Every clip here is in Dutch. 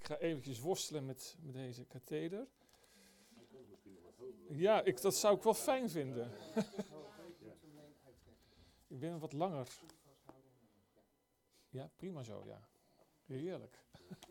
ga eventjes worstelen met deze katheder. Ja, dat zou ik wel fijn vinden. Ik ben wat langer. Ja, prima zo, ja. Heerlijk.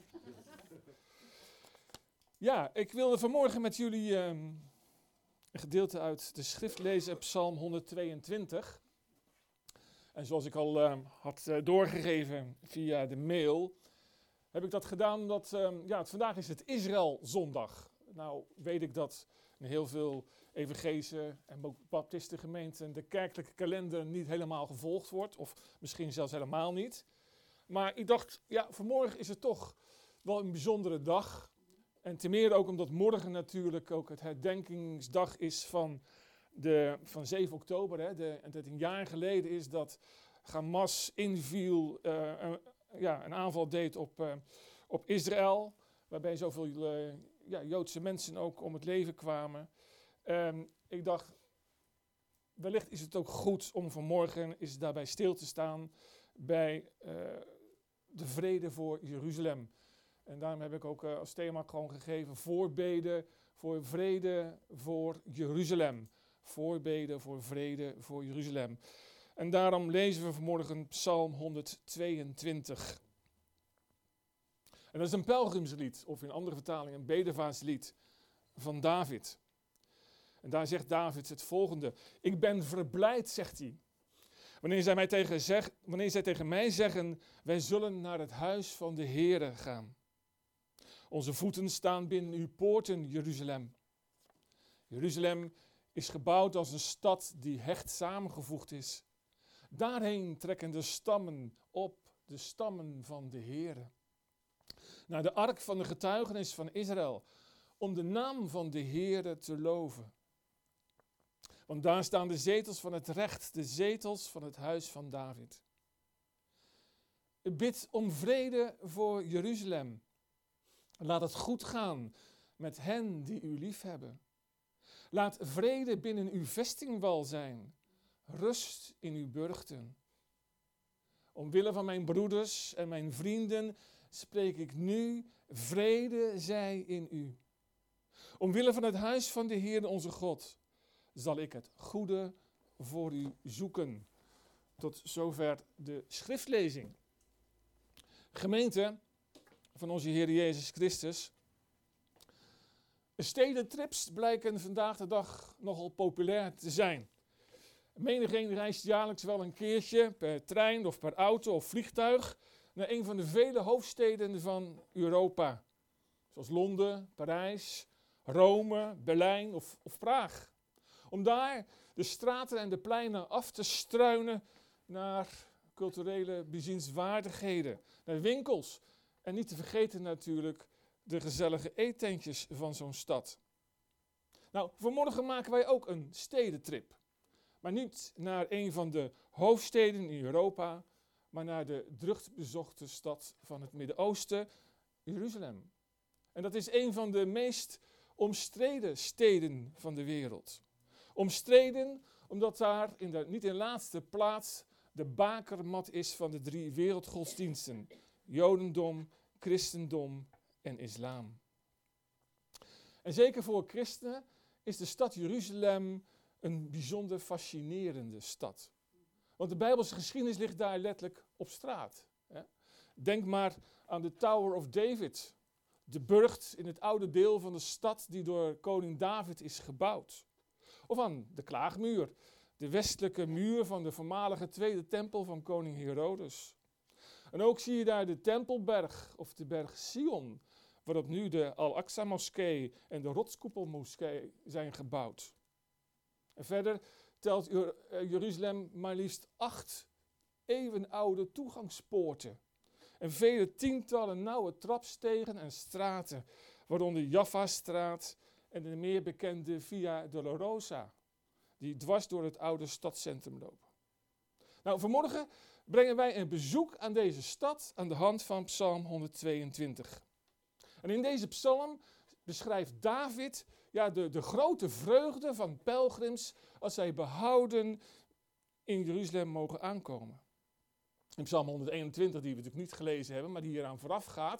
Ja, ik wilde vanmorgen met jullie een gedeelte uit de schrift lezen, Psalm 122. En zoals ik al had doorgegeven via de mail, heb ik dat gedaan omdat vandaag is het Israël-zondag. Nou weet ik dat in heel veel evangelische en ook baptistengemeenten de kerkelijke kalender niet helemaal gevolgd wordt. Of misschien zelfs helemaal niet. Maar ik dacht, vanmorgen is het toch wel een bijzondere dag. En ten meer ook omdat morgen natuurlijk ook het herdenkingsdag is van 7 oktober. En dat een jaar geleden is dat Hamas inviel, een aanval deed op Israël. Waarbij zoveel Joodse mensen ook om het leven kwamen. Ik dacht, wellicht is het ook goed om vanmorgen eens daarbij stil te staan bij de vrede voor Jeruzalem. En daarom heb ik ook als thema gewoon gegeven voorbeden voor vrede voor Jeruzalem. Voorbeden voor vrede voor Jeruzalem. En daarom lezen we vanmorgen Psalm 122. En dat is een pelgrimslied, of in andere vertalingen een bedevaarslied van David. En daar zegt David het volgende. Ik ben verblijd, zegt hij. Wanneer zij tegen mij zeggen, wij zullen naar het huis van de Heere gaan. Onze voeten staan binnen uw poorten, Jeruzalem. Jeruzalem is gebouwd als een stad die hecht samengevoegd is. Daarheen trekken de stammen op, de stammen van de Heere. Naar de ark van de getuigenis van Israël, om de naam van de Heere te loven. Want daar staan de zetels van het recht, de zetels van het huis van David. Bid om vrede voor Jeruzalem. Laat het goed gaan met hen die u liefhebben. Laat vrede binnen uw vestingwal zijn, rust in uw burchten. Omwille van mijn broeders en mijn vrienden spreek ik nu, vrede zij in u. Omwille van het huis van de Heer onze God zal ik het goede voor u zoeken. Tot zover de schriftlezing. Gemeente van onze Heer Jezus Christus. Stedentrips blijken vandaag de dag nogal populair te zijn. Menigeen reist jaarlijks wel een keertje per trein of per auto of vliegtuig naar een van de vele hoofdsteden van Europa. Zoals Londen, Parijs, Rome, Berlijn of Praag. Om daar de straten en de pleinen af te struinen naar culturele bezienswaardigheden, naar winkels. En niet te vergeten natuurlijk de gezellige eetentjes van zo'n stad. Nou, vanmorgen maken wij ook een stedentrip. Maar niet naar een van de hoofdsteden in Europa, maar naar de drukbezochte stad van het Midden-Oosten, Jeruzalem. En dat is een van de meest omstreden steden van de wereld. Omstreden omdat daar niet in laatste plaats de bakermat is van de 3 wereldgodsdiensten. Jodendom, christendom en islam. En zeker voor christenen is de stad Jeruzalem een bijzonder fascinerende stad. Want de Bijbelse geschiedenis ligt daar letterlijk op straat. Denk maar aan de Tower of David. De burcht in het oude deel van de stad die door koning David is gebouwd. Of aan de Klaagmuur, de westelijke muur van de voormalige tweede tempel van koning Herodes. En ook zie je daar de Tempelberg of de berg Sion, waarop nu de Al-Aqsa-moskee en de Rotskoepelmoskee zijn gebouwd. En verder telt Jeruzalem maar liefst 8 eeuwenoude toegangspoorten. En vele tientallen nauwe trapstegen en straten, waaronder Jaffa-straat en de meer bekende Via Dolorosa, die dwars door het oude stadscentrum lopen. Nou, vanmorgen brengen wij een bezoek aan deze stad aan de hand van Psalm 122. En in deze psalm beschrijft David de grote vreugde van pelgrims als zij behouden in Jeruzalem mogen aankomen. In Psalm 121, die we natuurlijk niet gelezen hebben, maar die hieraan vooraf gaat,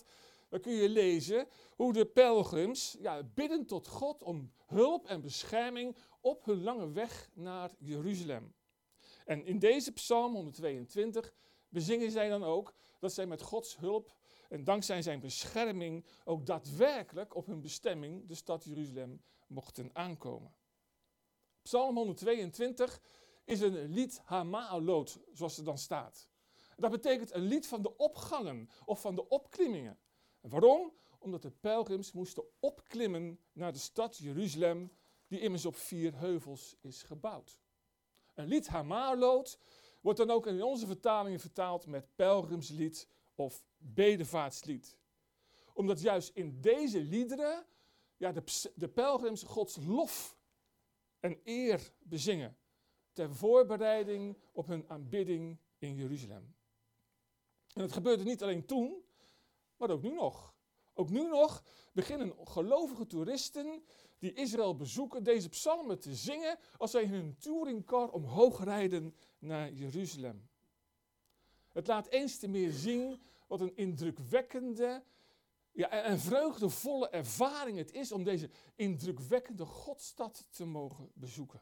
dan kun je lezen hoe de pelgrims bidden tot God om hulp en bescherming op hun lange weg naar Jeruzalem. En in deze psalm 122 bezingen zij dan ook dat zij met Gods hulp en dankzij zijn bescherming ook daadwerkelijk op hun bestemming, de stad Jeruzalem, mochten aankomen. Psalm 122 is een lied Hama'alot, zoals er dan staat. Dat betekent een lied van de opgangen of van de opklimmingen. En waarom? Omdat de pelgrims moesten opklimmen naar de stad Jeruzalem, die immers op 4 heuvels is gebouwd. Een lied Hama'alot wordt dan ook in onze vertalingen vertaald met pelgrimslied of bedevaartslied. Omdat juist in deze liederen de pelgrims Gods lof en eer bezingen ter voorbereiding op hun aanbidding in Jeruzalem. En het gebeurde niet alleen toen, maar ook nu nog. Ook nu nog beginnen gelovige toeristen die Israël bezoeken deze psalmen te zingen als zij in hun touringcar omhoog rijden naar Jeruzalem. Het laat eens te meer zien wat een indrukwekkende en vreugdevolle ervaring het is om deze indrukwekkende Godstad te mogen bezoeken.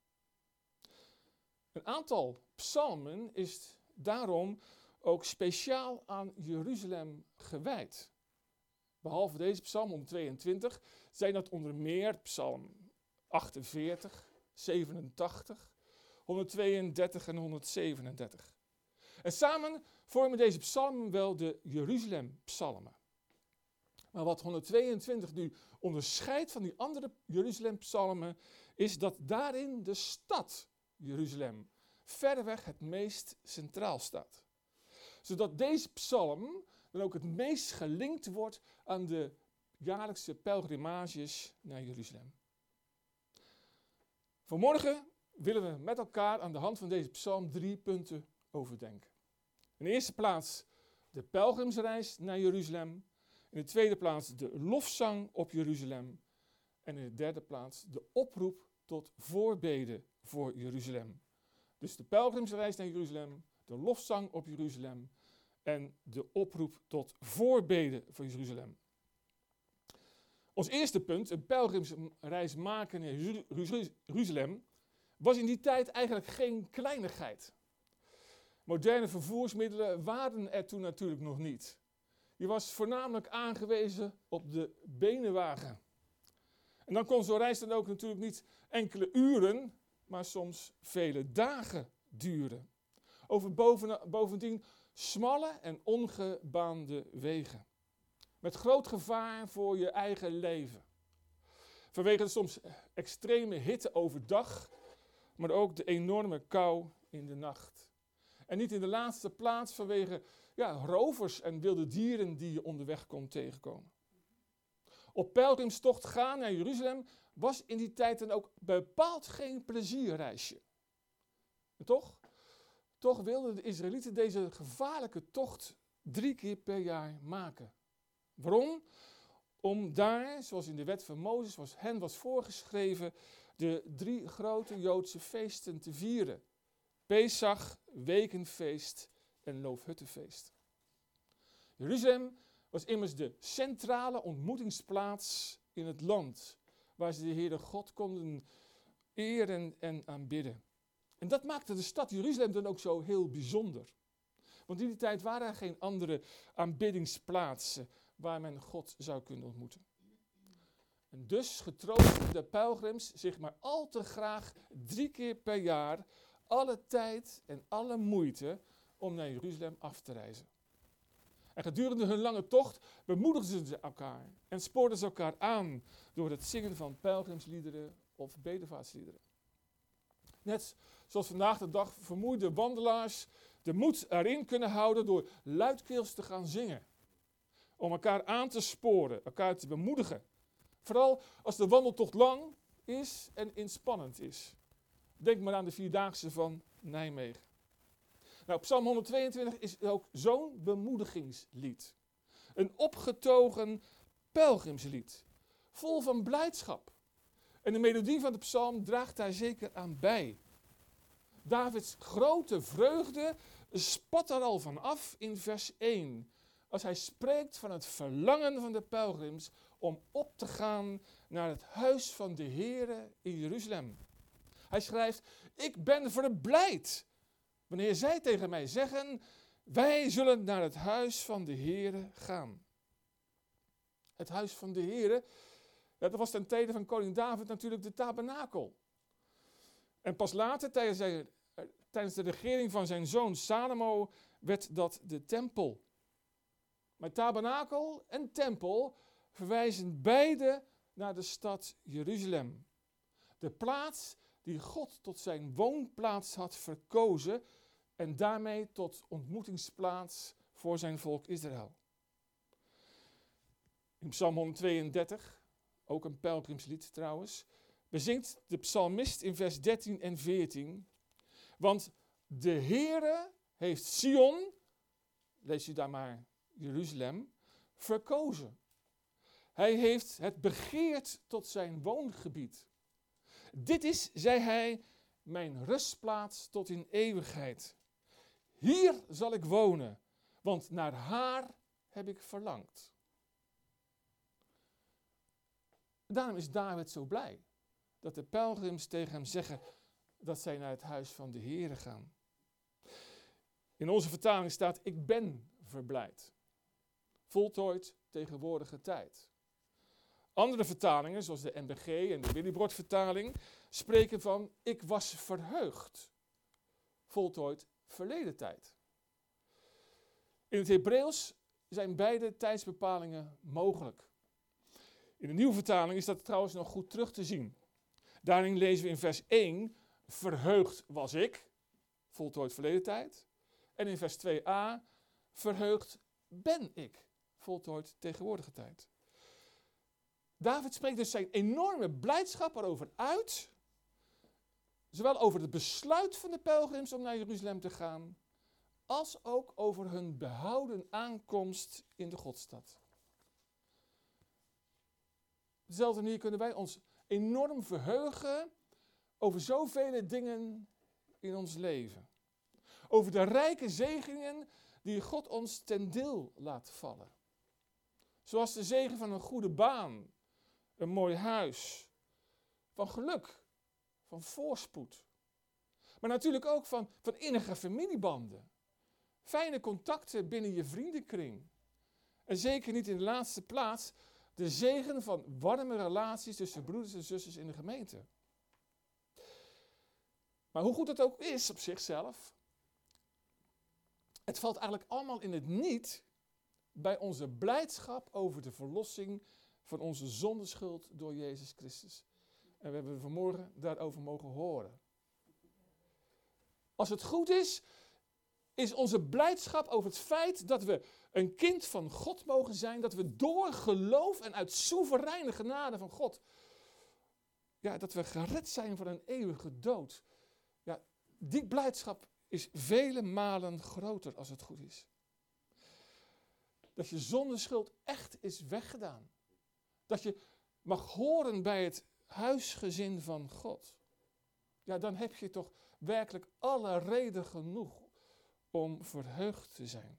Een aantal psalmen is daarom ook speciaal aan Jeruzalem gewijd. Behalve deze psalm 122 zijn dat onder meer psalm 48, 87, 132 en 137. En samen vormen deze psalmen wel de Jeruzalem-psalmen. Maar wat 122 nu onderscheidt van die andere Jeruzalem-psalmen is dat daarin de stad Jeruzalem verreweg het meest centraal staat. Zodat deze psalm dan ook het meest gelinkt wordt aan de jaarlijkse pelgrimages naar Jeruzalem. Vanmorgen willen we met elkaar aan de hand van deze psalm 3 punten overdenken. In de eerste plaats de pelgrimsreis naar Jeruzalem. In de tweede plaats de lofzang op Jeruzalem. En in de derde plaats de oproep tot voorbeden voor Jeruzalem. Dus de pelgrimsreis naar Jeruzalem, de lofzang op Jeruzalem en de oproep tot voorbeden voor Jeruzalem. Ons eerste punt, een pelgrimsreis maken naar Jeruzalem, was in die tijd eigenlijk geen kleinigheid. Moderne vervoersmiddelen waren er toen natuurlijk nog niet. Je was voornamelijk aangewezen op de benenwagen. En dan kon zo'n reis dan ook natuurlijk niet enkele uren, maar soms vele dagen duren. Over bovendien smalle en ongebaande wegen. Met groot gevaar voor je eigen leven. Vanwege de soms extreme hitte overdag, maar ook de enorme kou in de nacht. En niet in de laatste plaats vanwege rovers en wilde dieren die je onderweg kon tegenkomen. Op pelgrimstocht gaan naar Jeruzalem was in die tijd dan ook bepaald geen plezierreisje. En toch wilden de Israëlieten deze gevaarlijke tocht 3 keer per jaar maken. Waarom? Om daar, zoals in de wet van Mozes hen was voorgeschreven, de 3 grote Joodse feesten te vieren. Pesach, Wekenfeest en Loofhuttenfeest. Jeruzalem was immers de centrale ontmoetingsplaats in het land, waar ze de Heere God konden eren en aanbidden. En dat maakte de stad Jeruzalem dan ook zo heel bijzonder. Want in die tijd waren er geen andere aanbiddingsplaatsen waar men God zou kunnen ontmoeten. En dus getroosten de pelgrims zich maar al te graag 3 keer per jaar alle tijd en alle moeite om naar Jeruzalem af te reizen. En gedurende hun lange tocht bemoedigden ze elkaar en spoorden ze elkaar aan door het zingen van pelgrimsliederen of bedevaartsliederen. Net zoals vandaag de dag vermoeide wandelaars de moed erin kunnen houden door luidkeels te gaan zingen. Om elkaar aan te sporen, elkaar te bemoedigen. Vooral als de wandeltocht lang is en inspannend is. Denk maar aan de 4-daagse van Nijmegen. Nou, Psalm 122 is ook zo'n bemoedigingslied. Een opgetogen pelgrimslied. Vol van blijdschap. En de melodie van de psalm draagt daar zeker aan bij. Davids grote vreugde spat er al van af in vers 1. als hij spreekt van het verlangen van de pelgrims om op te gaan naar het huis van de Heere in Jeruzalem. Hij schrijft, ik ben verblijd wanneer zij tegen mij zeggen, wij zullen naar het huis van de Heere gaan. Het huis van de Heere, dat was ten tijde van koning David natuurlijk de tabernakel. En pas later, tijdens de regering van zijn zoon Salomo, werd dat de tempel. Maar tabernakel en tempel verwijzen beide naar de stad Jeruzalem. De plaats die God tot zijn woonplaats had verkozen en daarmee tot ontmoetingsplaats voor zijn volk Israël. In Psalm 132, ook een pelgrimslied trouwens, bezingt de psalmist in vers 13 en 14. Want de Heere heeft Sion, lees u daar maar Jeruzalem, verkozen. Hij heeft het begeerd tot zijn woongebied. Dit is, zei hij, mijn rustplaats tot in eeuwigheid. Hier zal ik wonen, want naar haar heb ik verlangd. Daarom is David zo blij dat de pelgrims tegen hem zeggen dat zij naar het huis van de Heere gaan. In onze vertaling staat, ik ben verblijd. Voltooid tegenwoordige tijd. Andere vertalingen, zoals de NBG en de Willibrord vertaling, spreken van, ik was verheugd. Voltooid verleden tijd. In het Hebreeuws zijn beide tijdsbepalingen mogelijk. In de nieuwe vertaling is dat trouwens nog goed terug te zien. Daarin lezen we in vers 1, verheugd was ik, voltooid verleden tijd. En in vers 2a, verheugd ben ik, voltooid tegenwoordige tijd. David spreekt dus zijn enorme blijdschap erover uit, zowel over het besluit van de pelgrims om naar Jeruzalem te gaan, als ook over hun behouden aankomst in de Godstad. Op dezelfde manier kunnen wij ons enorm verheugen over zoveel dingen in ons leven. Over de rijke zegeningen die God ons ten deel laat vallen. Zoals de zegen van een goede baan, een mooi huis, van geluk, van voorspoed. Maar natuurlijk ook van innige familiebanden. Fijne contacten binnen je vriendenkring. En zeker niet in de laatste plaats de zegen van warme relaties tussen broeders en zusters in de gemeente. Maar hoe goed het ook is op zichzelf, het valt eigenlijk allemaal in het niet bij onze blijdschap over de verlossing van onze zondeschuld door Jezus Christus. En we hebben vanmorgen daarover mogen horen. Als het goed is onze blijdschap over het feit dat we een kind van God mogen zijn, dat we door geloof en uit soevereine genade van God, dat we gered zijn van een eeuwige dood. Ja, die blijdschap is vele malen groter als het goed is. Dat je zondeschuld echt is weggedaan. Dat je mag horen bij het huisgezin van God. Ja, dan heb je toch werkelijk alle reden genoeg om verheugd te zijn.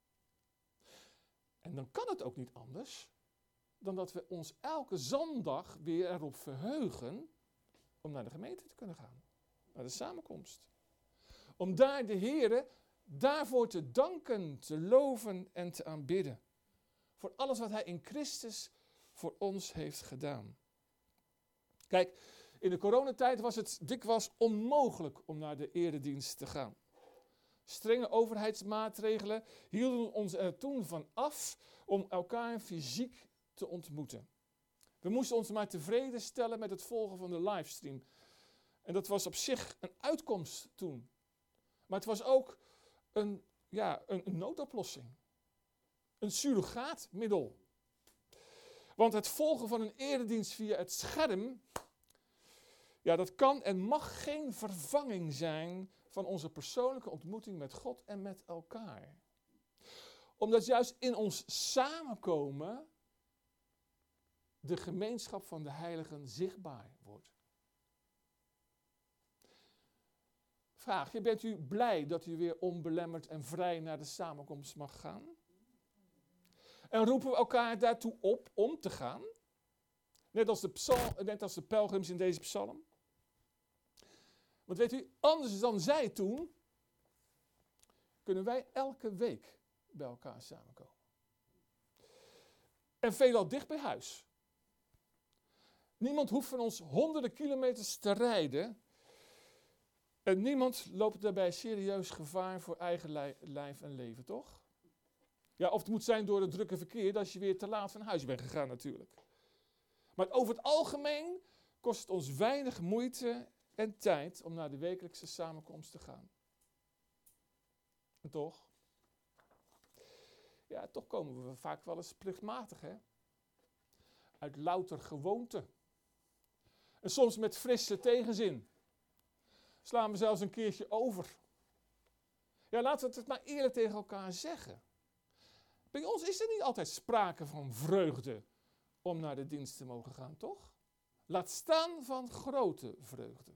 En dan kan het ook niet anders dan dat we ons elke zondag weer erop verheugen om naar de gemeente te kunnen gaan. Naar de samenkomst. Om daar de Heere daarvoor te danken, te loven en te aanbidden. Voor alles wat Hij in Christus voor ons heeft gedaan. Kijk, in de coronatijd was het dikwijls onmogelijk om naar de eredienst te gaan. Strenge overheidsmaatregelen hielden ons er toen van af om elkaar fysiek te ontmoeten. We moesten ons maar tevreden stellen met het volgen van de livestream. En dat was op zich een uitkomst toen. Maar het was ook een noodoplossing. Een surrogaatmiddel. Want het volgen van een eredienst via het scherm, dat kan en mag geen vervanging zijn van onze persoonlijke ontmoeting met God en met elkaar. Omdat juist in ons samenkomen de gemeenschap van de heiligen zichtbaar wordt. Vraag je, bent u blij dat u weer onbelemmerd en vrij naar de samenkomst mag gaan? En roepen we elkaar daartoe op om te gaan? Net als de pelgrims in deze psalm. Want weet u, anders dan zij toen, kunnen wij elke week bij elkaar samenkomen. En veelal dicht bij huis. Niemand hoeft van ons honderden kilometers te rijden. En niemand loopt daarbij serieus gevaar voor eigen lijf en leven, toch? Ja, of het moet zijn door het drukke verkeer dat je weer te laat van huis bent gegaan natuurlijk. Maar over het algemeen kost het ons weinig moeite en tijd om naar de wekelijkse samenkomst te gaan. En toch? Ja, toch komen we vaak wel eens plichtmatig, hè? Uit louter gewoonte. En soms met frisse tegenzin. Slaan we zelfs een keertje over. Ja, laten we het maar eerlijk tegen elkaar zeggen. Bij ons is er niet altijd sprake van vreugde om naar de dienst te mogen gaan, toch? Laat staan van grote vreugde.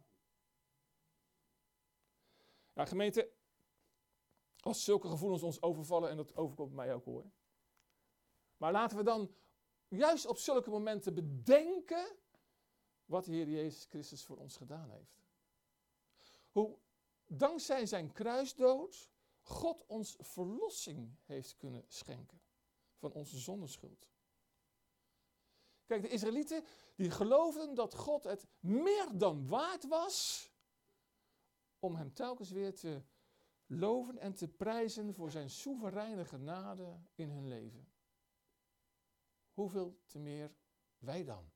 Ja, gemeente, als zulke gevoelens ons overvallen, en dat overkomt mij ook hoor. Maar laten we dan juist op zulke momenten bedenken wat de Heer Jezus Christus voor ons gedaan heeft. Hoe dankzij zijn kruisdood God ons verlossing heeft kunnen schenken van onze zondeschuld. Kijk, de Israëlieten die geloofden dat God het meer dan waard was om hem telkens weer te loven en te prijzen voor zijn soevereine genade in hun leven. Hoeveel te meer wij dan?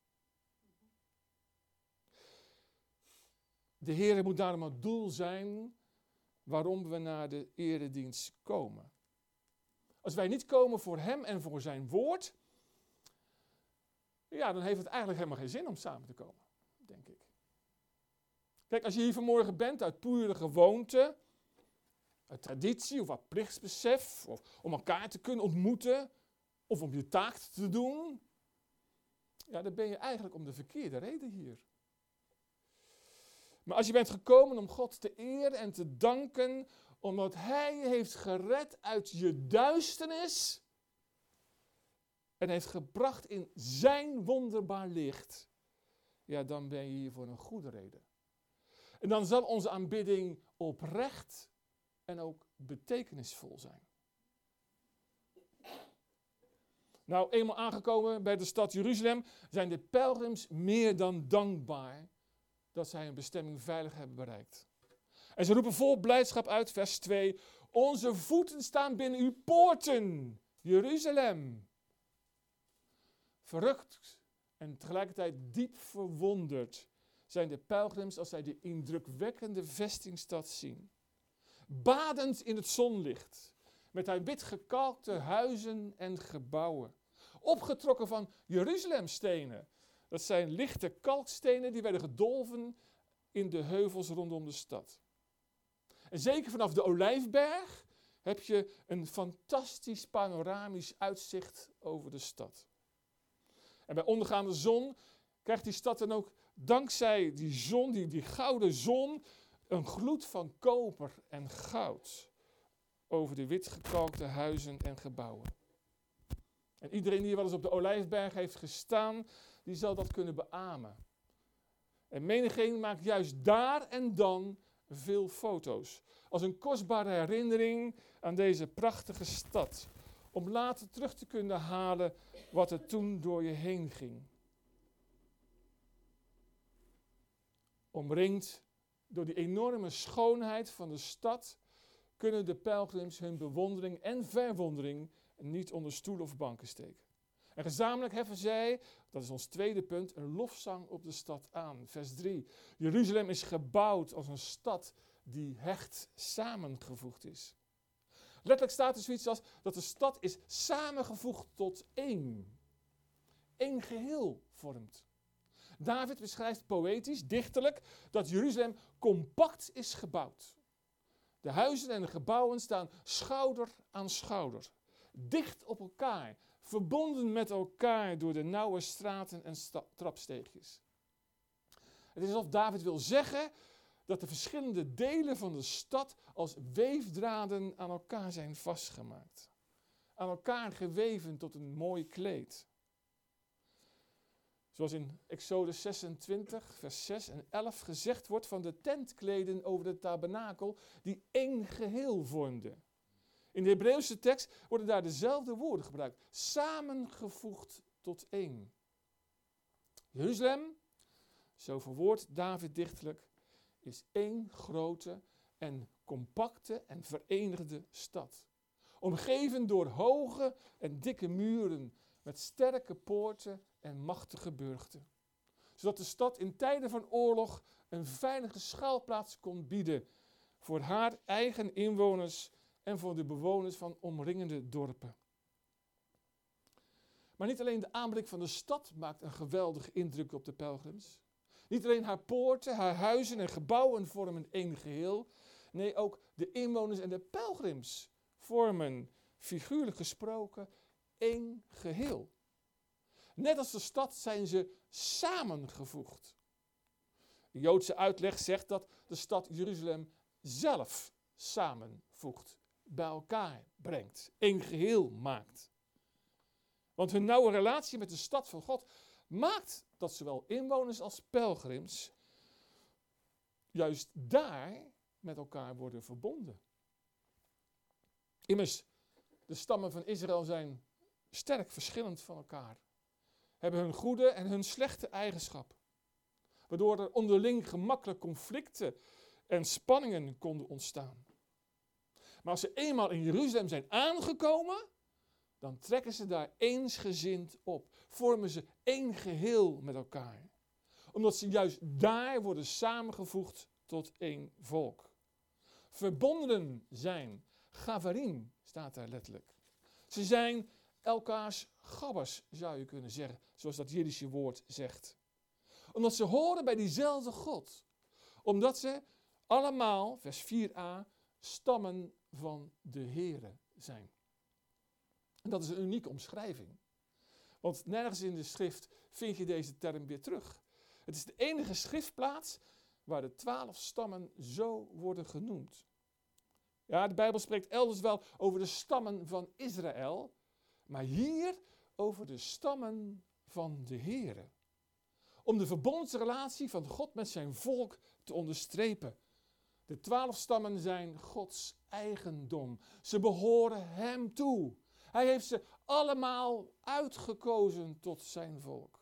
De Heer moet daarom het doel zijn waarom we naar de eredienst komen. Als wij niet komen voor hem en voor zijn woord, ja, dan heeft het eigenlijk helemaal geen zin om samen te komen, denk ik. Kijk, als je hier vanmorgen bent uit pure gewoonte, uit traditie of uit plichtsbesef, of om elkaar te kunnen ontmoeten, of om je taak te doen, ja, dan ben je eigenlijk om de verkeerde reden hier. Maar als je bent gekomen om God te eren en te danken, omdat Hij heeft gered uit je duisternis en heeft gebracht in zijn wonderbaar licht, ja, dan ben je hier voor een goede reden. En dan zal onze aanbidding oprecht en ook betekenisvol zijn. Nou, eenmaal aangekomen bij de stad Jeruzalem zijn de pelgrims meer dan dankbaar dat zij hun bestemming veilig hebben bereikt. En ze roepen vol blijdschap uit, vers 2, onze voeten staan binnen uw poorten, Jeruzalem. Verrukt en tegelijkertijd diep verwonderd zijn de pelgrims als zij de indrukwekkende vestingstad zien. Badend in het zonlicht, met haar wit gekalkte huizen en gebouwen. Opgetrokken van Jeruzalemstenen. Dat zijn lichte kalkstenen die werden gedolven in de heuvels rondom de stad. En zeker vanaf de Olijfberg heb je een fantastisch panoramisch uitzicht over de stad. En bij ondergaande zon krijgt die stad dan ook dankzij die zon, die gouden zon, een gloed van koper en goud over de wit gekalkte huizen en gebouwen. En iedereen die wel eens op de Olijfberg heeft gestaan, die zal dat kunnen beamen. En menigeen maakt juist daar en dan veel foto's. Als een kostbare herinnering aan deze prachtige stad. Om later terug te kunnen halen wat er toen door je heen ging. Omringd door die enorme schoonheid van de stad kunnen de pelgrims hun bewondering en verwondering niet onder stoelen of banken steken. En gezamenlijk heffen zij, dat is ons tweede punt, een lofzang op de stad aan. Vers 3. Jeruzalem is gebouwd als een stad die hecht samengevoegd is. Letterlijk staat er zoiets als dat de stad is samengevoegd tot één. Eén geheel vormt. David beschrijft poëtisch, dichterlijk, dat Jeruzalem compact is gebouwd. De huizen en de gebouwen staan schouder aan schouder. Dicht op elkaar, verbonden met elkaar door de nauwe straten en trapsteegjes. Het is alsof David wil zeggen dat de verschillende delen van de stad als weefdraden aan elkaar zijn vastgemaakt. aan elkaar geweven tot een mooi kleed. Zoals in Exodus 26, vers 6 en 11 gezegd wordt van de tentkleden over de tabernakel die één geheel vormden. In de Hebreeuwse tekst worden daar dezelfde woorden gebruikt. Samengevoegd tot één. Jeruzalem, zo verwoordt David dichterlijk, is één grote en compacte en verenigde stad. Omgeven door hoge en dikke muren met sterke poorten en machtige burchten. Zodat de stad in tijden van oorlog een veilige schuilplaats kon bieden voor haar eigen inwoners en voor de bewoners van omringende dorpen. Maar niet alleen de aanblik van de stad maakt een geweldige indruk op de pelgrims. Niet alleen haar poorten, haar huizen en gebouwen vormen één geheel. Nee, ook de inwoners en de pelgrims vormen, figuurlijk gesproken, één geheel. Net als de stad zijn ze samengevoegd. De Joodse uitleg zegt dat de stad Jeruzalem zelf samenvoegt, bij elkaar brengt, één geheel maakt. Want hun nauwe relatie met de stad van God maakt dat zowel inwoners als pelgrims juist daar met elkaar worden verbonden. Immers, de stammen van Israël zijn sterk verschillend van elkaar. Hebben hun goede en hun slechte eigenschappen. Waardoor er onderling gemakkelijk conflicten en spanningen konden ontstaan. Maar als ze eenmaal in Jeruzalem zijn aangekomen, dan trekken ze daar eensgezind op. Vormen ze één geheel met elkaar. Omdat ze juist daar worden samengevoegd tot één volk. Verbonden zijn. Gavarim staat daar letterlijk. Ze zijn elkaars gabbers, zou je kunnen zeggen. Zoals dat Jiddische woord zegt. Omdat ze horen bij diezelfde God. Omdat ze allemaal, vers 4a, stammen van de Heere zijn. En dat is een unieke omschrijving. Want nergens in de schrift vind je deze term weer terug. Het is de enige schriftplaats waar de 12 stammen zo worden genoemd. Ja, de Bijbel spreekt elders wel over de stammen van Israël, maar hier over de stammen van de Heere. Om de verbondsrelatie van God met zijn volk te onderstrepen. De 12 stammen zijn Gods eigendom. Ze behoren hem toe. Hij heeft ze allemaal uitgekozen tot zijn volk.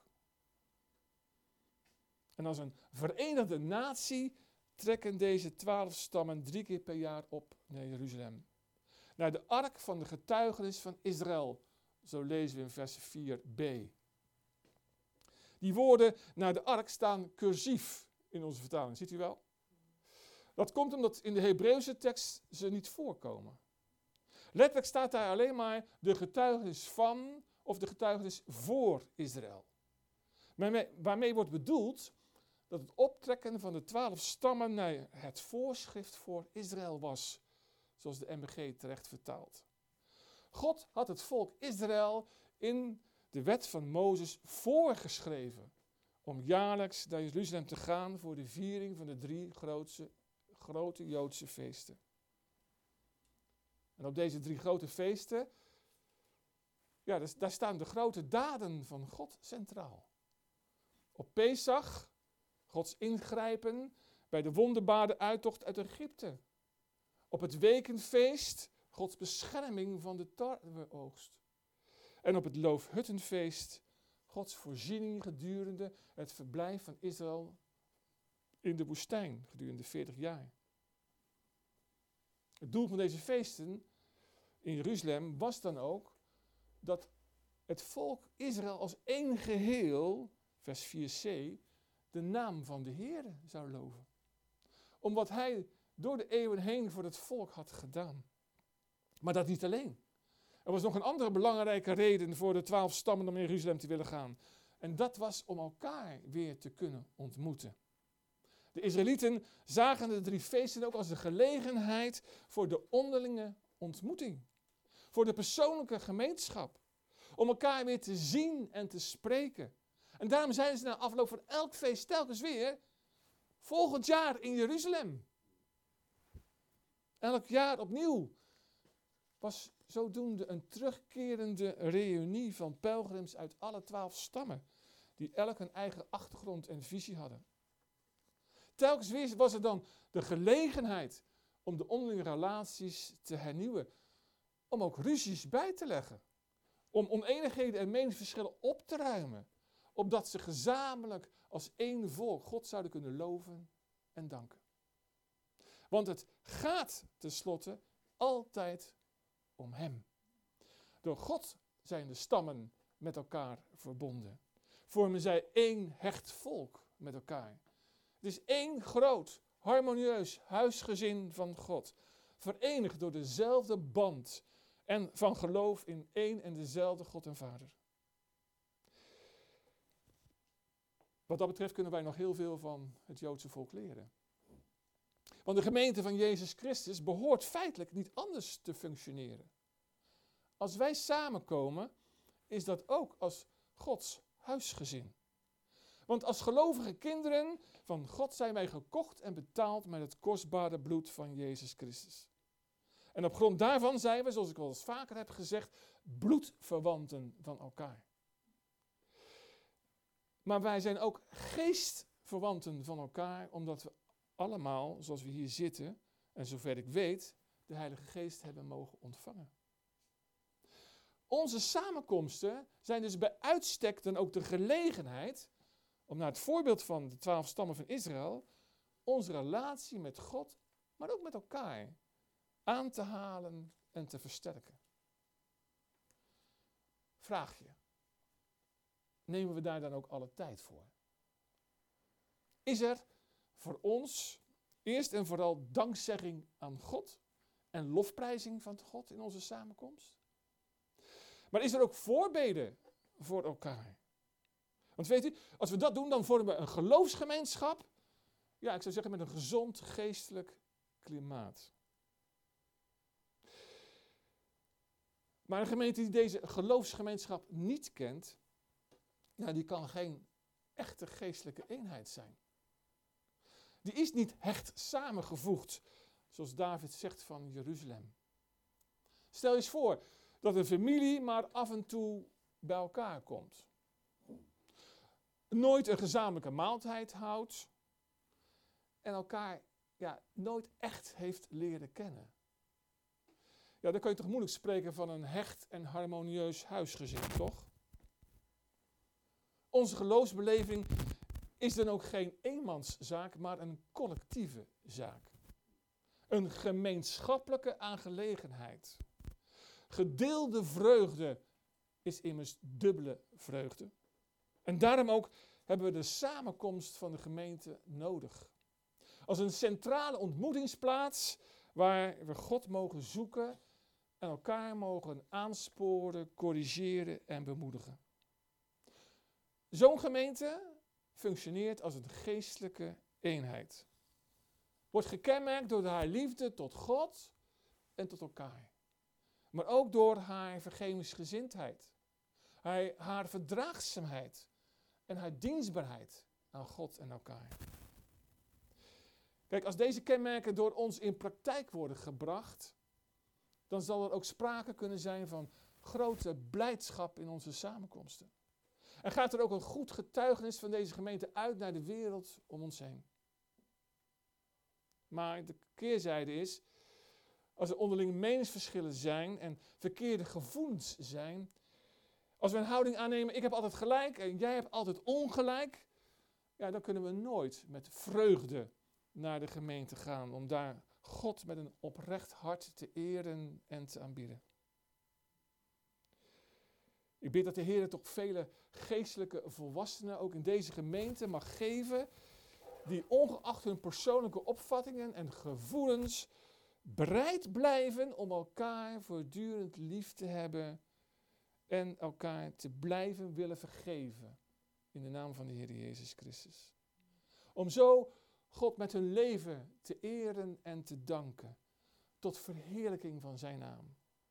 En als een verenigde natie trekken deze 12 stammen 3 keer per jaar op naar Jeruzalem. Naar de ark van de getuigenis van Israël. Zo lezen we in vers 4b. Die woorden naar de ark staan cursief in onze vertaling. Ziet u wel? Dat komt omdat in de Hebreeuwse tekst ze niet voorkomen. Letterlijk staat daar alleen maar de getuigenis van of de getuigenis voor Israël. Waarmee wordt bedoeld dat het optrekken van de 12 stammen naar het voorschrift voor Israël was. Zoals de MBG terecht vertaalt. God had het volk Israël in de wet van Mozes voorgeschreven. Om jaarlijks naar Jeruzalem te gaan voor de viering van de 3 grote Joodse feesten. En op deze 3 grote feesten, ja, daar staan de grote daden van God centraal. Op Pesach, Gods ingrijpen bij de wonderbare uittocht uit Egypte. Op het wekenfeest, Gods bescherming van de tarweoogst. En op het Loofhuttenfeest, Gods voorziening gedurende het verblijf van Israël in de woestijn, gedurende 40 jaar. Het doel van deze feesten in Jeruzalem was dan ook dat het volk Israël als één geheel, vers 4c, de naam van de Heere zou loven. Om wat hij door de eeuwen heen voor het volk had gedaan. Maar dat niet alleen. Er was nog een andere belangrijke reden voor de 12 stammen om naar Jeruzalem te willen gaan. En dat was om elkaar weer te kunnen ontmoeten. De Israëlieten zagen de 3 feesten ook als de gelegenheid voor de onderlinge ontmoeting. Voor de persoonlijke gemeenschap. Om elkaar weer te zien en te spreken. En daarom zeiden ze na afloop van elk feest telkens weer, volgend jaar in Jeruzalem. Elk jaar opnieuw was zodoende een terugkerende reunie van pelgrims uit alle 12 stammen, die elk een eigen achtergrond en visie hadden. Telkens weer was er dan de gelegenheid om de onderlinge relaties te hernieuwen, om ook ruzies bij te leggen, om oneenigheden en meningsverschillen op te ruimen, opdat ze gezamenlijk als één volk God zouden kunnen loven en danken. Want het gaat tenslotte altijd om Hem. Door God zijn de stammen met elkaar verbonden. Vormen zij één hecht volk met elkaar. Het is één groot, harmonieus huisgezin van God. Verenigd door dezelfde band en van geloof in één en dezelfde God en Vader. Wat dat betreft kunnen wij nog heel veel van het Joodse volk leren. Want de gemeente van Jezus Christus behoort feitelijk niet anders te functioneren. Als wij samenkomen, is dat ook als Gods huisgezin. Want als gelovige kinderen van God zijn wij gekocht en betaald met het kostbare bloed van Jezus Christus. En op grond daarvan zijn we, zoals ik al eens vaker heb gezegd, bloedverwanten van elkaar. Maar wij zijn ook geestverwanten van elkaar, omdat we allemaal, zoals we hier zitten, en zover ik weet, de Heilige Geest hebben mogen ontvangen. Onze samenkomsten zijn dus bij uitstek dan ook de gelegenheid om naar het voorbeeld van de 12 stammen van Israël onze relatie met God, maar ook met elkaar, aan te halen en te versterken. Vraag je, nemen we daar dan ook alle tijd voor? Is er voor ons eerst en vooral dankzegging aan God en lofprijzing van God in onze samenkomst? Maar is er ook voorbeden voor elkaar? Want weet u, als we dat doen, dan vormen we een geloofsgemeenschap. Ja, ik zou zeggen met een gezond geestelijk klimaat. Maar een gemeente die deze geloofsgemeenschap niet kent, nou, die kan geen echte geestelijke eenheid zijn. Die is niet hecht samengevoegd, zoals David zegt van Jeruzalem. Stel je eens voor dat een familie maar af en toe bij elkaar komt. Nooit een gezamenlijke maaltijd houdt en elkaar nooit echt heeft leren kennen. Ja, dan kun je toch moeilijk spreken van een hecht en harmonieus huisgezin, toch? Onze geloofsbeleving is dan ook geen eenmanszaak, maar een collectieve zaak. Een gemeenschappelijke aangelegenheid. Gedeelde vreugde is immers dubbele vreugde. En daarom ook hebben we de samenkomst van de gemeente nodig. Als een centrale ontmoetingsplaats waar we God mogen zoeken en elkaar mogen aansporen, corrigeren en bemoedigen. Zo'n gemeente functioneert als een geestelijke eenheid. Wordt gekenmerkt door haar liefde tot God en tot elkaar. Maar ook door haar vergevingsgezindheid, haar verdraagzaamheid en haar dienstbaarheid aan God en elkaar. Kijk, als deze kenmerken door ons in praktijk worden gebracht, dan zal er ook sprake kunnen zijn van grote blijdschap in onze samenkomsten. En gaat er ook een goed getuigenis van deze gemeente uit naar de wereld om ons heen. Maar de keerzijde is, als er onderling meningsverschillen zijn en verkeerde gevoelens zijn, als we een houding aannemen, ik heb altijd gelijk en jij hebt altijd ongelijk, ja, dan kunnen we nooit met vreugde naar de gemeente gaan om daar God met een oprecht hart te eren en te aanbidden. Ik bid dat de Heer toch vele geestelijke volwassenen ook in deze gemeente mag geven, die ongeacht hun persoonlijke opvattingen en gevoelens bereid blijven om elkaar voortdurend lief te hebben en elkaar te blijven willen vergeven in de naam van de Heer Jezus Christus. Om zo God met hun leven te eren en te danken tot verheerlijking van zijn naam.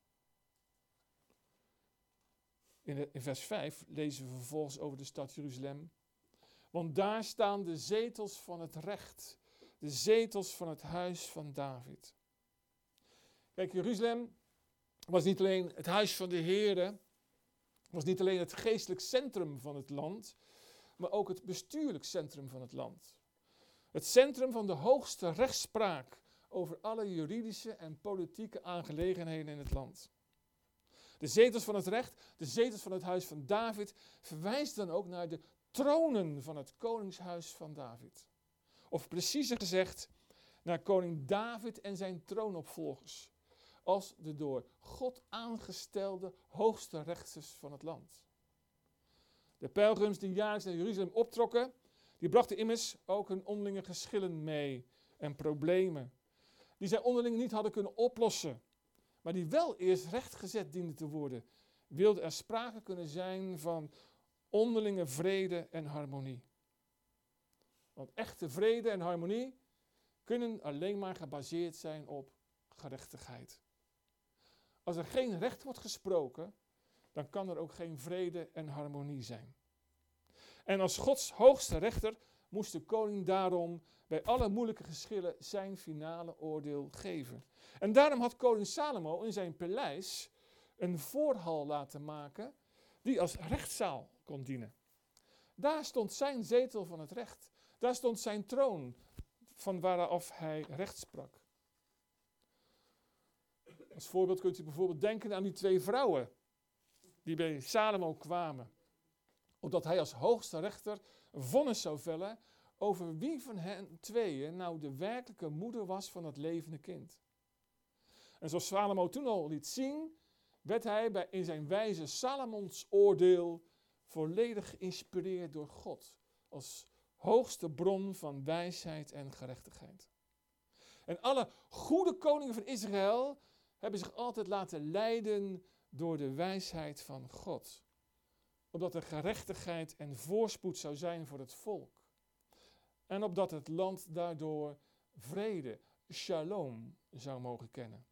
In vers 5 lezen we vervolgens over de stad Jeruzalem. Want daar staan de zetels van het recht, de zetels van het huis van David. Kijk, Jeruzalem was niet alleen het huis van de Heere, was niet alleen het geestelijk centrum van het land, maar ook het bestuurlijk centrum van het land. Het centrum van de hoogste rechtspraak over alle juridische en politieke aangelegenheden in het land. De zetels van het recht, de zetels van het huis van David, verwijst dan ook naar de tronen van het koningshuis van David. Of preciezer gezegd, naar koning David en zijn troonopvolgers, als de door God aangestelde hoogste rechters van het land. De pelgrims die jaarlijks naar Jeruzalem optrokken, die brachten immers ook hun onderlinge geschillen mee en problemen, die zij onderling niet hadden kunnen oplossen, maar die wel eerst rechtgezet dienden te worden, wilde er sprake kunnen zijn van onderlinge vrede en harmonie. Want echte vrede en harmonie kunnen alleen maar gebaseerd zijn op gerechtigheid. Als er geen recht wordt gesproken, dan kan er ook geen vrede en harmonie zijn. En als Gods hoogste rechter moest de koning daarom bij alle moeilijke geschillen zijn finale oordeel geven. En daarom had koning Salomo in zijn paleis een voorhal laten maken die als rechtszaal kon dienen. Daar stond zijn zetel van het recht. Daar stond zijn troon van waaraf hij recht sprak. Als voorbeeld kunt u bijvoorbeeld denken aan die 2 vrouwen die bij Salomo kwamen. Opdat hij als hoogste rechter een vonnis zou vellen over wie van hen tweeën nou de werkelijke moeder was van het levende kind. En zoals Salomo toen al liet zien, werd hij in zijn wijze Salomons oordeel volledig geïnspireerd door God als hoogste bron van wijsheid en gerechtigheid. En alle goede koningen van Israël hebben zich altijd laten leiden door de wijsheid van God. Opdat er gerechtigheid en voorspoed zou zijn voor het volk. En opdat het land daardoor vrede, shalom, zou mogen kennen.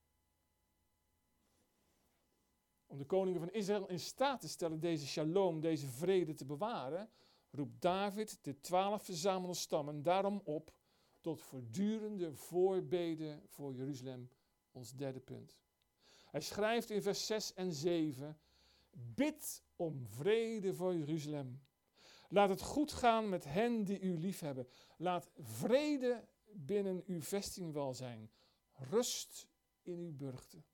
Om de koningen van Israël in staat te stellen deze shalom, deze vrede te bewaren, roept David de 12 verzamelde stammen daarom op tot voortdurende voorbeden voor Jeruzalem, ons derde punt. Hij schrijft in vers 6 en 7, bid om vrede voor Jeruzalem. Laat het goed gaan met hen die u liefhebben. Laat vrede binnen uw vestingwal zijn. Rust in uw burchten.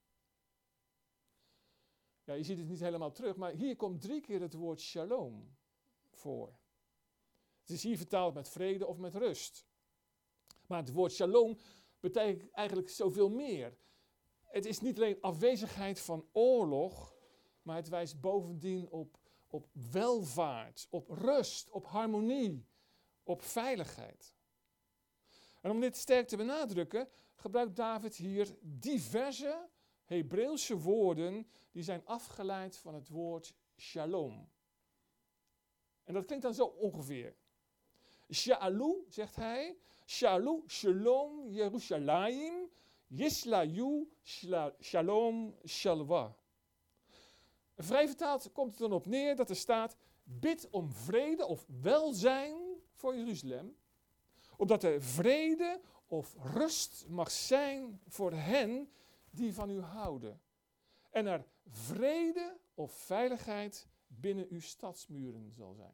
Ja, je ziet het niet helemaal terug, maar hier komt 3 keer het woord shalom voor. Het is hier vertaald met vrede of met rust. Maar het woord shalom betekent eigenlijk zoveel meer. Het is niet alleen afwezigheid van oorlog, maar het wijst bovendien op welvaart, op rust, op harmonie, op veiligheid. En om dit sterk te benadrukken, gebruikt David hier diverse Hebreeuwse woorden die zijn afgeleid van het woord shalom. En dat klinkt dan zo ongeveer. Sha'alu, zegt hij, Sha'alu, shalom, Yerushalayim, Yislayu, shalom, shalwa. Vrij vertaald komt het dan op neer dat er staat, bid om vrede of welzijn voor Jeruzalem, opdat er vrede of rust mag zijn voor hen die van u houden. En er vrede of veiligheid binnen uw stadsmuren zal zijn.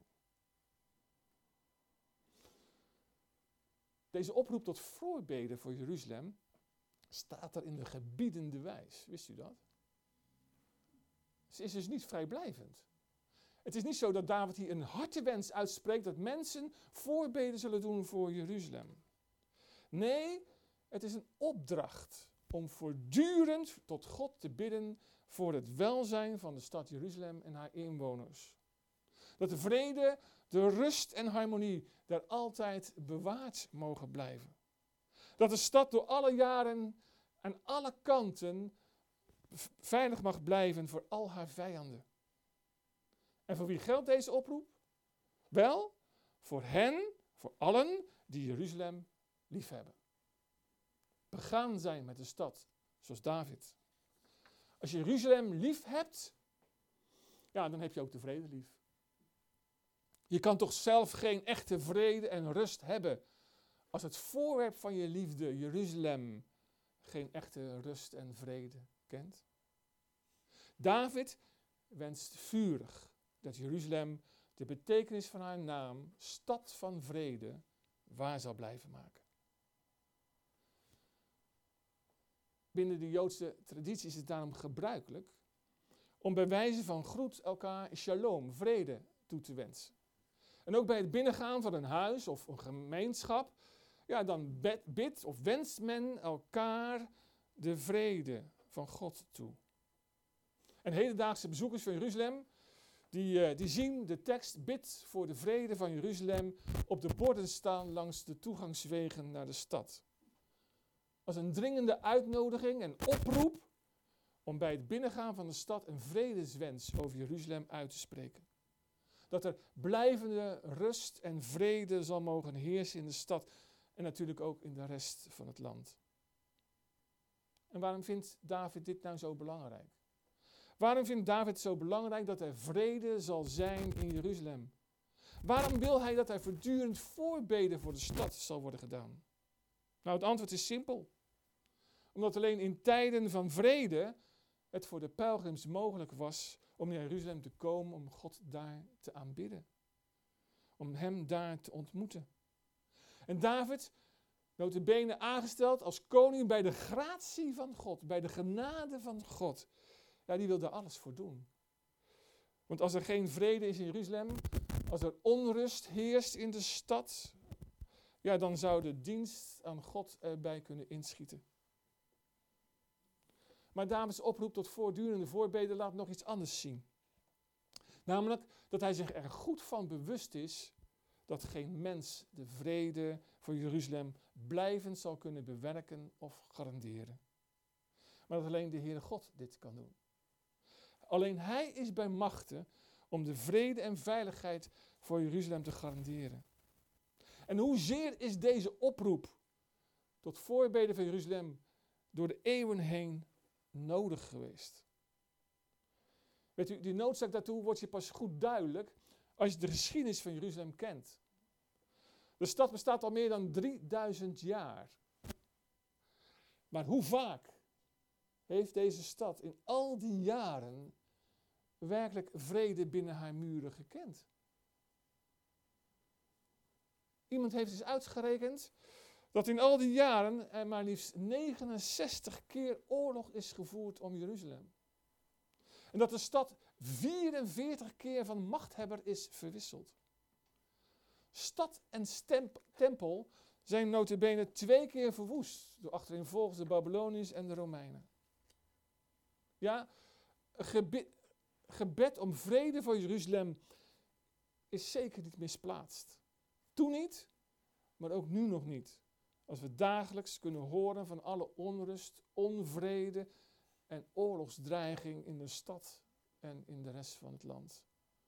Deze oproep tot voorbeden voor Jeruzalem staat er in de gebiedende wijs. Wist u dat? Ze is dus niet vrijblijvend. Het is niet zo dat David hier een hartewens uitspreekt dat mensen voorbeden zullen doen voor Jeruzalem. Nee, het is een opdracht om voortdurend tot God te bidden voor het welzijn van de stad Jeruzalem en haar inwoners. Dat de vrede, de rust en harmonie daar altijd bewaard mogen blijven. Dat de stad door alle jaren aan alle kanten veilig mag blijven voor al haar vijanden. En voor wie geldt deze oproep? Wel, voor hen, voor allen die Jeruzalem liefhebben. Begaan zijn met de stad, zoals David. Als je Jeruzalem lief hebt, ja, dan heb je ook de vrede lief. Je kan toch zelf geen echte vrede en rust hebben als het voorwerp van je liefde, Jeruzalem, geen echte rust en vrede kent? David wenst vurig dat Jeruzalem de betekenis van haar naam, stad van vrede, waar zal blijven maken. Binnen de Joodse traditie is het daarom gebruikelijk om bij wijze van groet elkaar shalom, vrede, toe te wensen. En ook bij het binnengaan van een huis of een gemeenschap, ja, dan bidt of wenst men elkaar de vrede van God toe. En hedendaagse bezoekers van Jeruzalem, die zien de tekst bid voor de vrede van Jeruzalem op de borden staan langs de toegangswegen naar de stad. Als een dringende uitnodiging en oproep om bij het binnengaan van de stad een vredeswens over Jeruzalem uit te spreken. Dat er blijvende rust en vrede zal mogen heersen in de stad en natuurlijk ook in de rest van het land. En waarom vindt David dit nou zo belangrijk? Waarom vindt David het zo belangrijk dat er vrede zal zijn in Jeruzalem? Waarom wil hij dat er voortdurend voorbeden voor de stad zal worden gedaan? Nou, het antwoord is simpel. Omdat alleen in tijden van vrede het voor de pelgrims mogelijk was om naar Jeruzalem te komen om God daar te aanbidden. Om hem daar te ontmoeten. En David, nota bene aangesteld als koning bij de gratie van God, bij de genade van God, ja, die wil daar alles voor doen. Want als er geen vrede is in Jeruzalem, als er onrust heerst in de stad, ja, dan zou de dienst aan God erbij kunnen inschieten. Maar Davids oproep tot voortdurende voorbeden laat nog iets anders zien. Namelijk dat hij zich er goed van bewust is dat geen mens de vrede voor Jeruzalem blijvend zal kunnen bewerken of garanderen. Maar dat alleen de Heere God dit kan doen. Alleen Hij is bij machte om de vrede en veiligheid voor Jeruzalem te garanderen. En hoezeer is deze oproep tot voorbeden van Jeruzalem door de eeuwen heen nodig geweest? Weet u, die noodzaak daartoe wordt je pas goed duidelijk als je de geschiedenis van Jeruzalem kent. De stad bestaat al meer dan 3000 jaar. Maar hoe vaak heeft deze stad in al die jaren werkelijk vrede binnen haar muren gekend? Iemand heeft eens uitgerekend dat in al die jaren er maar liefst 69 keer oorlog is gevoerd om Jeruzalem. En dat de stad 44 keer van machthebber is verwisseld. Stad en tempel zijn nota bene 2 keer verwoest door achtereenvolgens de Babyloniërs en de Romeinen. Ja, gebed om vrede voor Jeruzalem is zeker niet misplaatst. Toen niet, maar ook nu nog niet. Als we dagelijks kunnen horen van alle onrust, onvrede en oorlogsdreiging in de stad en in de rest van het land.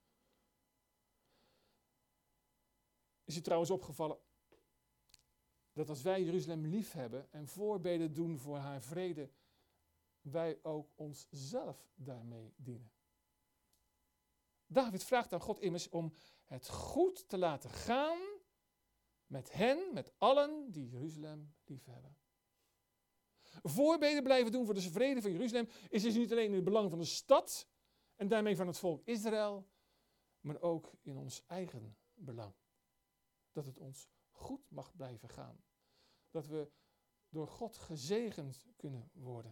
Is je trouwens opgevallen dat als wij Jeruzalem lief hebben en voorbeden doen voor haar vrede, wij ook onszelf daarmee dienen? David vraagt aan God immers om het goed te laten gaan met hen, met allen die Jeruzalem lief hebben. Voorbeden blijven doen voor de vrede van Jeruzalem is dus niet alleen in het belang van de stad en daarmee van het volk Israël, maar ook in ons eigen belang. Dat het ons goed mag blijven gaan. Dat we door God gezegend kunnen worden.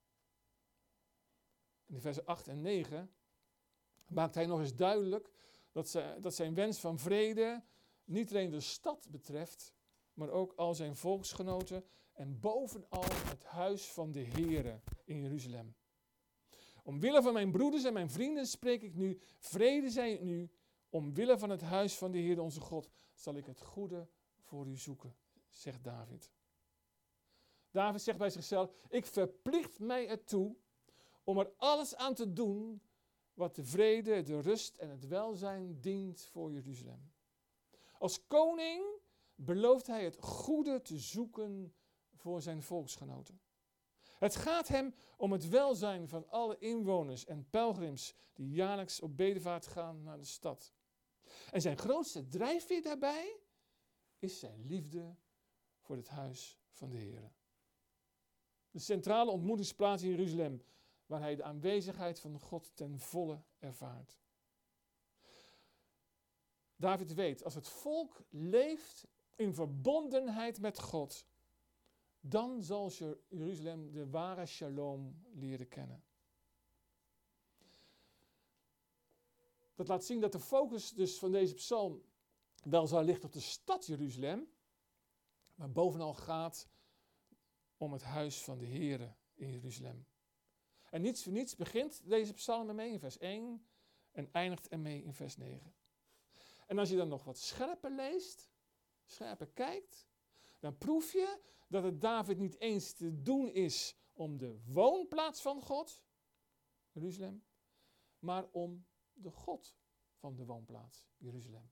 In de versen 8 en 9 maakt hij nog eens duidelijk dat zijn wens van vrede niet alleen de stad betreft, maar ook al zijn volksgenoten en bovenal het huis van de Heere in Jeruzalem. Omwille van mijn broeders en mijn vrienden spreek ik nu, vrede zij nu, omwille van het huis van de Heere onze God zal ik het goede voor u zoeken, zegt David. David zegt bij zichzelf, ik verplicht mij ertoe om er alles aan te doen wat de vrede, de rust en het welzijn dient voor Jeruzalem. Als koning belooft hij het goede te zoeken voor zijn volksgenoten. Het gaat hem om het welzijn van alle inwoners en pelgrims die jaarlijks op bedevaart gaan naar de stad. En zijn grootste drijfveer daarbij is zijn liefde voor het huis van de Heer. De centrale ontmoetingsplaats in Jeruzalem, waar hij de aanwezigheid van God ten volle ervaart. David weet, als het volk leeft in verbondenheid met God, dan zal Jeruzalem de ware shalom leren kennen. Dat laat zien dat de focus dus van deze psalm weliswaar ligt op de stad Jeruzalem, maar bovenal gaat om het huis van de Heere in Jeruzalem. En niets voor niets begint deze psalm ermee in vers 1 en eindigt ermee in vers 9. En als je dan nog wat scherper leest, scherper kijkt, dan proef je dat het David niet eens te doen is om de woonplaats van God, Jeruzalem, maar om de God van de woonplaats, Jeruzalem.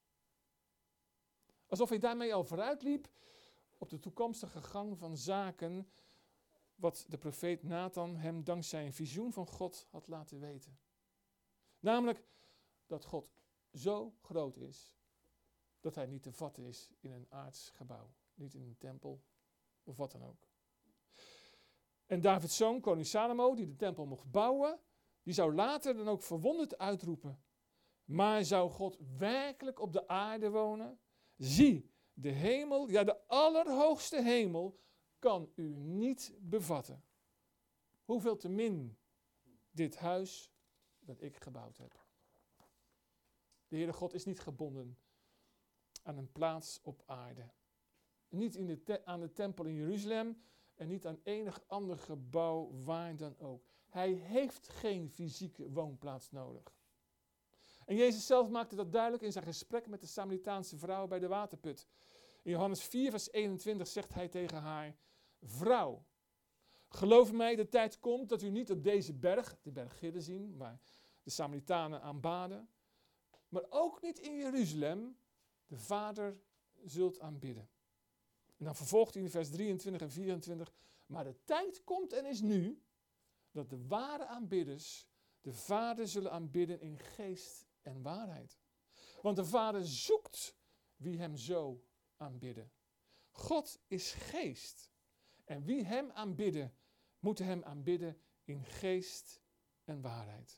Alsof hij daarmee al vooruitliep op de toekomstige gang van zaken, wat de profeet Nathan hem dankzij een visioen van God had laten weten. Namelijk dat God zo groot is, dat hij niet te vatten is in een aards gebouw. Niet in een tempel, of wat dan ook. En Davids zoon, koning Salomo, die de tempel mocht bouwen, die zou later dan ook verwonderd uitroepen: maar zou God werkelijk op de aarde wonen? Zie, de hemel, ja de allerhoogste hemel, kan u niet bevatten. Hoeveel te min dit huis dat ik gebouwd heb. De Heere God is niet gebonden aan een plaats op aarde. Niet aan de tempel in Jeruzalem en niet aan enig ander gebouw waar dan ook. Hij heeft geen fysieke woonplaats nodig. En Jezus zelf maakte dat duidelijk in zijn gesprek met de Samaritaanse vrouw bij de waterput. In Johannes 4 vers 21 zegt hij tegen haar: vrouw, geloof mij, de tijd komt dat u niet op deze berg, de berg Gerizim, waar de Samaritanen aanbaden, maar ook niet in Jeruzalem de Vader zult aanbidden. En dan vervolgt hij in vers 23 en 24, maar de tijd komt en is nu, dat de ware aanbidders de Vader zullen aanbidden in geest en waarheid. Want de Vader zoekt wie hem zo aanbidden. God is geest. En wie hem aanbidden, moeten hem aanbidden in geest en waarheid.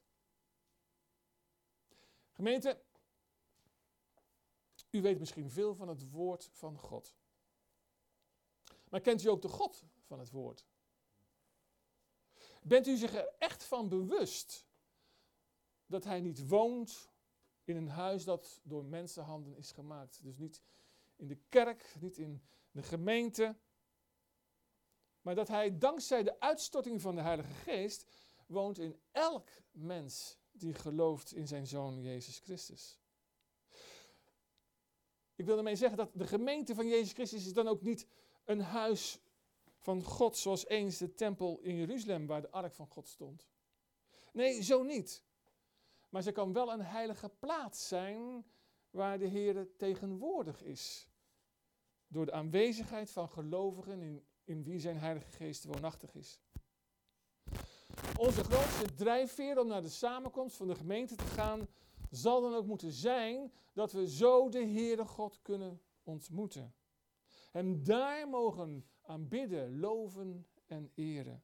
Gemeente, u weet misschien veel van het woord van God. Maar kent u ook de God van het woord? Bent u zich er echt van bewust dat hij niet woont in een huis dat door mensenhanden is gemaakt? Dus niet in de kerk, niet in de gemeente, maar dat hij dankzij de uitstorting van de Heilige Geest woont in elk mens die gelooft in zijn Zoon Jezus Christus. Ik wil ermee zeggen dat de gemeente van Jezus Christus is dan ook niet een huis van God zoals eens de tempel in Jeruzalem waar de ark van God stond. Nee, zo niet. Maar ze kan wel een heilige plaats zijn waar de Heer tegenwoordig is. Door de aanwezigheid van gelovigen in wie zijn Heilige Geest woonachtig is. Onze grootste drijfveer om naar de samenkomst van de gemeente te gaan, zal dan ook moeten zijn dat we zo de Heere God kunnen ontmoeten. Hem daar mogen aanbidden, loven en eren.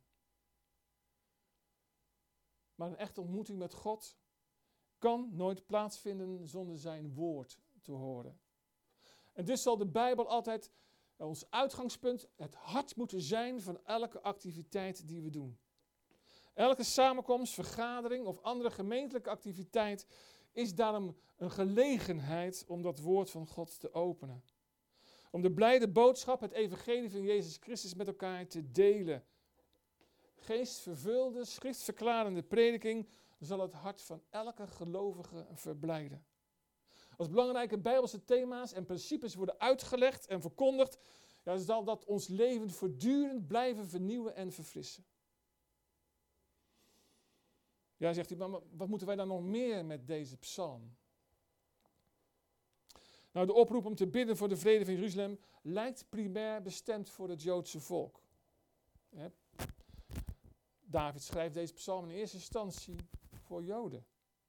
Maar een echte ontmoeting met God kan nooit plaatsvinden zonder zijn woord te horen. En dus zal de Bijbel altijd ons uitgangspunt, het hart moeten zijn van elke activiteit die we doen. Elke samenkomst, vergadering of andere gemeentelijke activiteit is daarom een gelegenheid om dat woord van God te openen. Om de blijde boodschap, het evangelie van Jezus Christus met elkaar te delen. Geestvervulde, schriftverklarende prediking zal het hart van elke gelovige verblijden. Als belangrijke Bijbelse thema's en principes worden uitgelegd en verkondigd, ja, zal dat ons leven voortdurend blijven vernieuwen en verfrissen. Ja, zegt hij, maar wat moeten wij dan nog meer met deze psalm? Nou, de oproep om te bidden voor de vrede van Jeruzalem lijkt primair bestemd voor het Joodse volk. David schrijft deze psalm in eerste instantie voor Joden.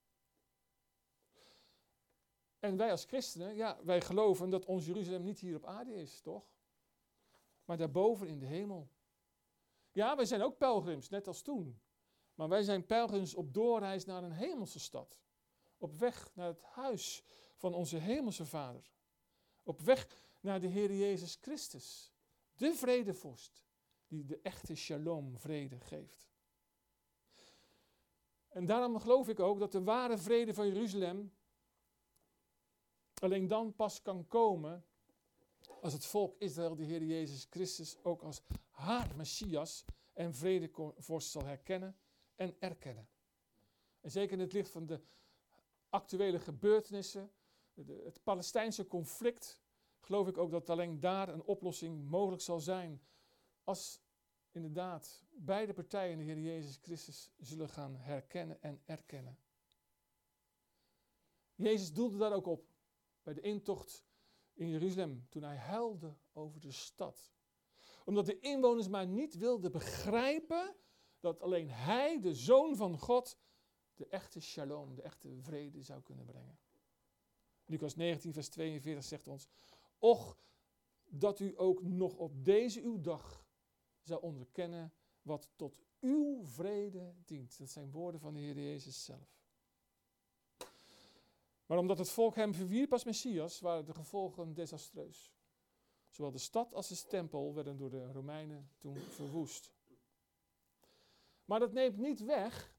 En wij als christenen, ja, wij geloven dat ons Jeruzalem niet hier op aarde is, toch? Maar daarboven in de hemel. Ja, wij zijn ook pelgrims, net als toen. Maar wij zijn pelgrims op doorreis naar een hemelse stad. Op weg naar het huis van onze hemelse Vader. Op weg naar de Heer Jezus Christus. De vredevorst die de echte shalom, vrede geeft. En daarom geloof ik ook dat de ware vrede van Jeruzalem alleen dan pas kan komen als het volk Israël de Heer Jezus Christus ook als haar Messias en vredevorst zal herkennen en erkennen. En zeker in het licht van de actuele gebeurtenissen, het Palestijnse conflict, geloof ik ook dat alleen daar een oplossing mogelijk zal zijn als inderdaad beide partijen de Heer Jezus Christus zullen gaan herkennen en erkennen. Jezus doelde daar ook op bij de intocht in Jeruzalem toen hij huilde over de stad. Omdat de inwoners maar niet wilden begrijpen dat alleen hij, de Zoon van God, de echte shalom, de echte vrede zou kunnen brengen. Lucas 19 vers 42 zegt ons: Och, dat u ook nog op deze uw dag zou onderkennen wat tot uw vrede dient. Dat zijn woorden van de Heer Jezus zelf. Maar omdat het volk hem verwierp als Messias, waren de gevolgen desastreus. Zowel de stad als de tempel werden door de Romeinen toen verwoest. Maar dat neemt niet weg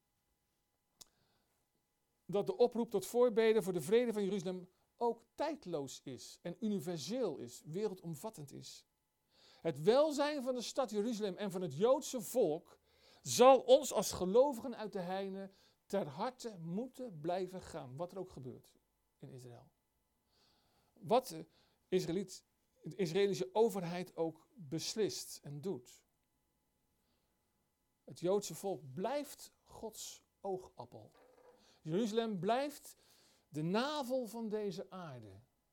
dat de oproep tot voorbeden voor de vrede van Jeruzalem ook tijdloos is en universeel is, wereldomvattend is. Het welzijn van de stad Jeruzalem en van het Joodse volk zal ons als gelovigen uit de heidenen ter harte moeten blijven gaan, wat er ook gebeurt in Israël. Wat de Israëlische overheid ook beslist en doet. Het Joodse volk blijft Gods oogappel. Jeruzalem blijft de navel van deze aarde.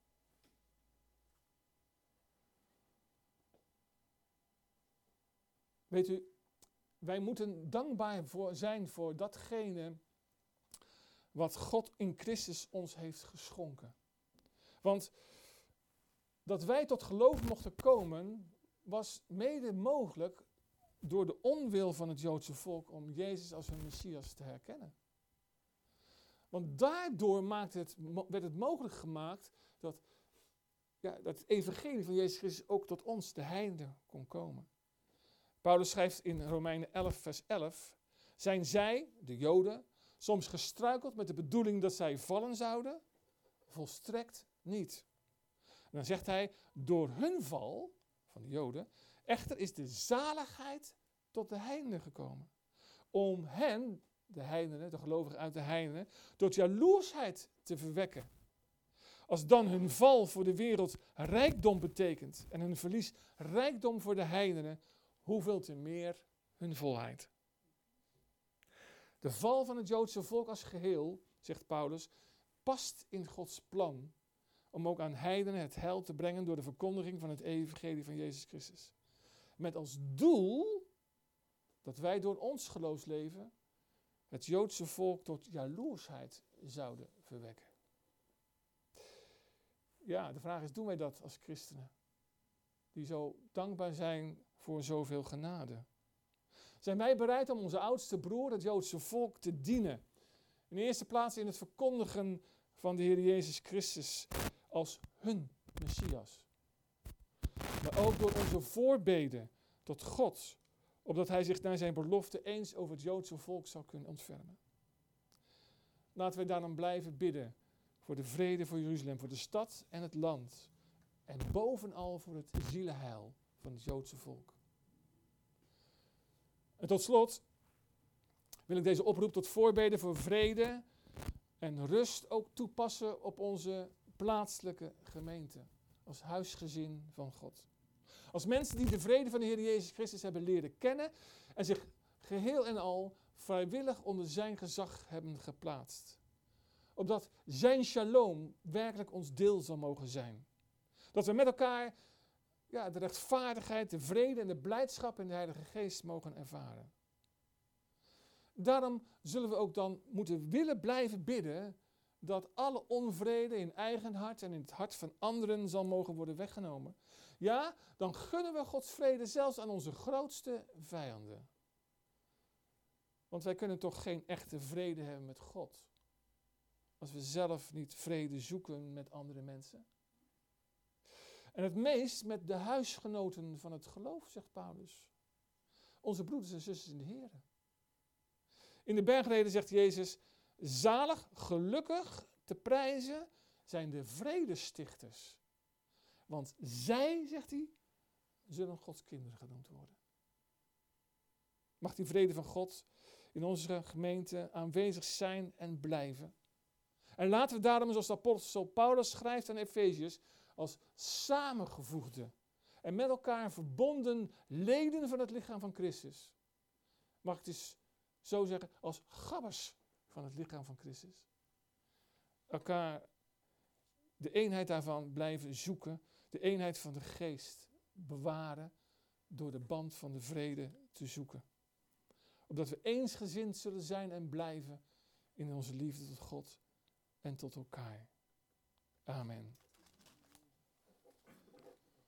Weet u, wij moeten dankbaar zijn voor datgene wat God in Christus ons heeft geschonken. Want dat wij tot geloof mochten komen, was mede mogelijk door de onwil van het Joodse volk om Jezus als hun Messias te herkennen. Want daardoor werd het mogelijk gemaakt dat het evangelie van Jezus Christus ook tot ons, de heidenen, kon komen. Paulus schrijft in Romeinen 11 vers 11, zijn zij, de Joden, soms gestruikeld met de bedoeling dat zij vallen zouden? Volstrekt niet. En dan zegt hij, door hun val, van de Joden, echter is de zaligheid tot de heidenen gekomen. Om hen, de heidenen, de gelovigen uit de heidenen, tot jaloersheid te verwekken. Als dan hun val voor de wereld rijkdom betekent en hun verlies rijkdom voor de heidenen, hoeveel te meer hun volheid. De val van het Joodse volk als geheel, zegt Paulus, past in Gods plan om ook aan heidenen het heil te brengen door de verkondiging van het evangelie van Jezus Christus. Met als doel dat wij door ons geloofsleven het Joodse volk tot jaloersheid zouden verwekken. Ja, de vraag is, doen wij dat als christenen? Die zo dankbaar zijn voor zoveel genade. Zijn wij bereid om onze oudste broer, het Joodse volk, te dienen? In de eerste plaats in het verkondigen van de Heer Jezus Christus als hun Messias. Maar ook door onze voorbeden tot God, opdat hij zich naar zijn belofte eens over het Joodse volk zou kunnen ontfermen. Laten wij daarom blijven bidden voor de vrede voor Jeruzalem, voor de stad en het land. En bovenal voor het zielenheil van het Joodse volk. En tot slot wil ik deze oproep tot voorbeden voor vrede en rust ook toepassen op onze plaatselijke gemeente. Als huisgezin van God. Als mensen die de vrede van de Heer Jezus Christus hebben leren kennen en zich geheel en al vrijwillig onder zijn gezag hebben geplaatst. Opdat zijn shalom werkelijk ons deel zal mogen zijn. Dat we met elkaar de rechtvaardigheid, de vrede en de blijdschap in de Heilige Geest mogen ervaren. Daarom zullen we ook dan moeten willen blijven bidden dat alle onvrede in eigen hart en in het hart van anderen zal mogen worden weggenomen. Ja, dan gunnen we Gods vrede zelfs aan onze grootste vijanden. Want wij kunnen toch geen echte vrede hebben met God, als we zelf niet vrede zoeken met andere mensen. En het meest met de huisgenoten van het geloof, zegt Paulus. Onze broeders en zusters in de Heer. In de bergreden zegt Jezus, zalig, gelukkig te prijzen zijn de vredestichters. Want zij, zegt hij, zullen Gods kinderen genoemd worden. Mag die vrede van God in onze gemeente aanwezig zijn en blijven. En laten we daarom, zoals de apostel Paulus schrijft aan Efeziërs, als samengevoegde en met elkaar verbonden leden van het lichaam van Christus. Mag ik dus zo zeggen, als gabbers van het lichaam van Christus. Elkaar de eenheid daarvan blijven zoeken, de eenheid van de geest bewaren door de band van de vrede te zoeken. Opdat we eensgezind zullen zijn en blijven in onze liefde tot God en tot elkaar. Amen.